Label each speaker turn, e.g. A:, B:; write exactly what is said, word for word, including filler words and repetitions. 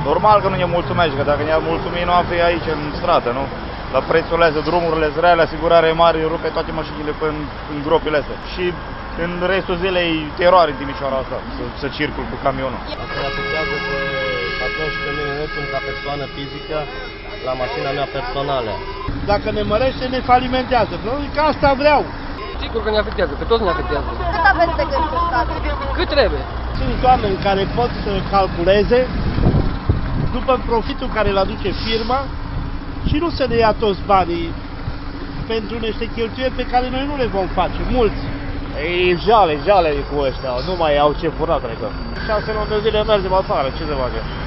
A: Normal că nu ne mulțumește, că dacă ne-ar mulțumi nu am fi aici în stradă, nu? La prețurile astea, drumurile reale, asigurare mare, rupe toate mașinile în, în gropile astea. Și în restul zilei teroare în Timișoara asta, să, să circul cu camionul.
B: Asta ne afectează pe patron și pe mine însumi ca persoană fizică la mașina mea personală.
C: Dacă ne mărește, ne falimentează. Că asta vreau.
D: Sigur că ne afectează, pe toți ne afectează.
E: Cât aveți de gând să stați?
D: Cât trebuie?
C: Sunt oameni care pot să calculeze după profitul care îl aduce firma și nu să ne ia toți banii pentru niște cheltuieli pe care noi nu le vom face, mulți.
B: E jale, jale cu ăștia, nu mai au ce fura, cred că. Șase luni de zile mergem afară, ce se face?